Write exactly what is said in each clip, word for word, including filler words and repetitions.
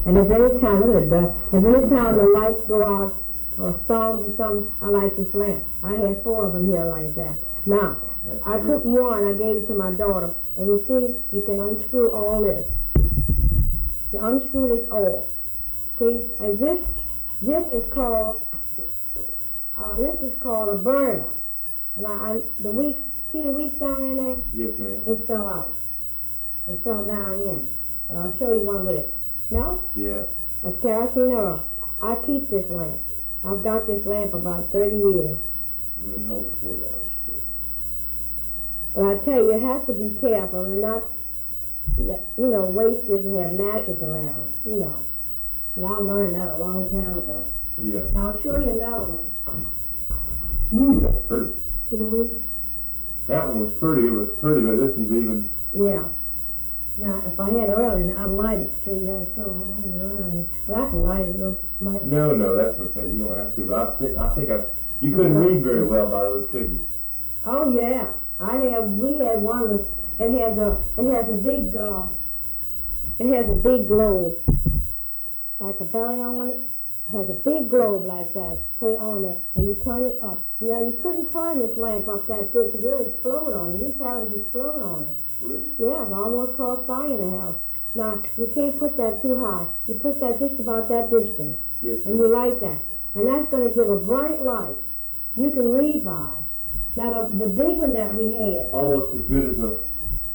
And if any time, look at that, if any time the lights go out, or storms or something, I light this lamp. I have four of them here like that. Now, That's I true. took one, I gave it to my daughter, and you see, you can unscrew all this. You unscrew this all. See, and this, this is called, uh, this is called a burner. And I, I the weeks, see the weeks down in there? Yes, ma'am. It fell out. It fell down in. But I'll show you one with it. Smell it? Yeah. That's kerosene oil. I keep this lamp. I've got this lamp about thirty years. Let me hold it for you. But I tell you, you have to be careful and not, you know, waste this and have matches around, you know. But I learned that a long time ago. Yeah. Now I'll show you another one. Ooh, that's pretty. See the weeks? That one was pretty, but pretty, but this one's even. Yeah. Now, if I had oil in it, I'd light it to show you how it's going on the oil in it. But I can light it a little. Light. No, no, that's okay. You don't have to. But I, think, I think I, you couldn't read very well by those, could you? Oh yeah. I have. We had one with. It has a. It has a big. Uh, it has a big globe, like a belly on it. It has a big globe like that. Put it on it, and you turn it up. You know, you couldn't turn this lamp up that big because it'll explode on you. These houses explode on us. Really? Yeah, it almost caused fire in the house. Now, you can't put that too high. You put that just about that distance. Yes, sir. And you light that. And that's going to give a bright light. You can read by. Now, the, the big one that we had. Almost as good as a,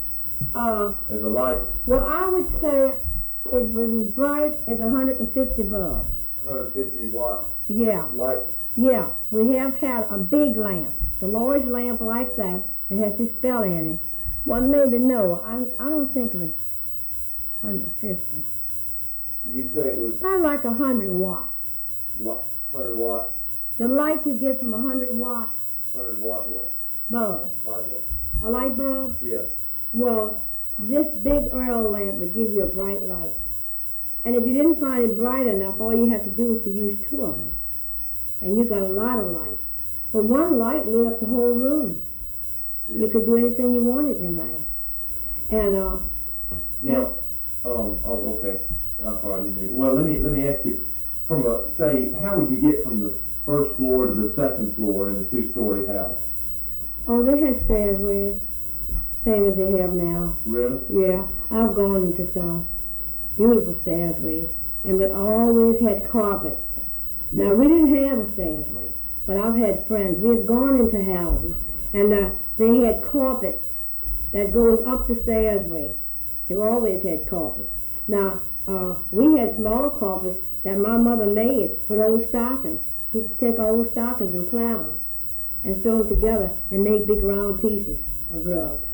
uh, as a light. Well, I would say it was as bright as a one hundred fifty bulb. one hundred fifty watt Yeah. light. Yeah. We have had a big lamp. It's a large lamp like that. It has this bell in it. Well, maybe no. I I don't think it was one hundred fifty. You say it was Probably like one hundred watt. one hundred watt. The light you get from a one hundred watt one hundred watt what? bulb. Light what? A light bulb? Yeah. Well, this big Earl lamp would give you a bright light. And if you didn't find it bright enough, all you have to do is to use two of them. And you got a lot of light. But one light lit up the whole room. Yeah. You could do anything you wanted in there. And, uh... Now, um, oh, okay. I'm sorry, I didn't mean. Well, let me, let me ask you, from a, say, how would you get from the first floor to the second floor in a two-story house? Oh, they had stairs with same as they have now. Really? Yeah, I've gone into some beautiful stairways, and we always had carpets. Yeah. Now, we didn't have a stairway, but I've had friends. We had gone into houses, and uh, they had carpets that goes up the stairway. They always had carpets. Now, uh, we had small carpets that my mother made with old stockings. She used to take old stockings and plait them and sew them together and make big round pieces of rugs.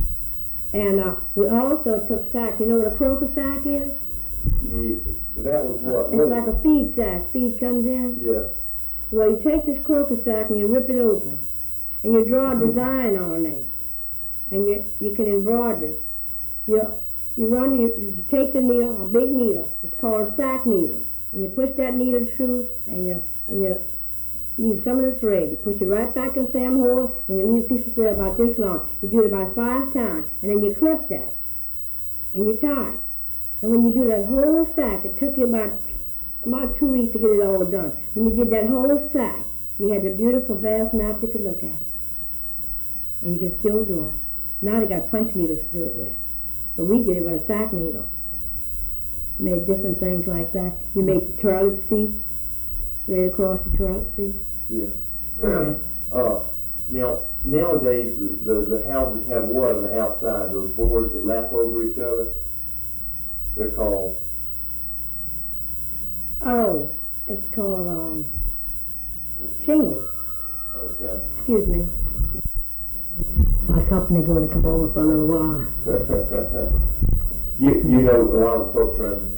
And uh, we also took sacks. You know what a croaker sack is? Yeah. That was what? It's what? like a feed sack. Feed comes in. Yeah. Well, you take this croaker sack and you rip it open. And you draw a design on there. And you you can embroider it. You, you run, you, you take the needle, a big needle. It's called a sack needle. And you push that needle through and you, and you leave some of the thread. You push it right back in the same hole and you leave a piece of thread about this long. You do it about five times. And then you clip that. And you tie. And when you do that whole sack, it took you about about two weeks to get it all done. When you did that whole sack, you had the beautiful vast map you could look at. And you can still do it. Now they got punch needles to do it with. But we did it with a sack needle. Made different things like that. You made the toilet seat, laid across the toilet seat. Yeah. uh, now, nowadays, the, the, the houses have what on the outside? Those boards that lap over each other? They're called? Oh, it's called um, shingles. Okay. Excuse me. My company going to come over for a little while. you, you know, a lot of the folks around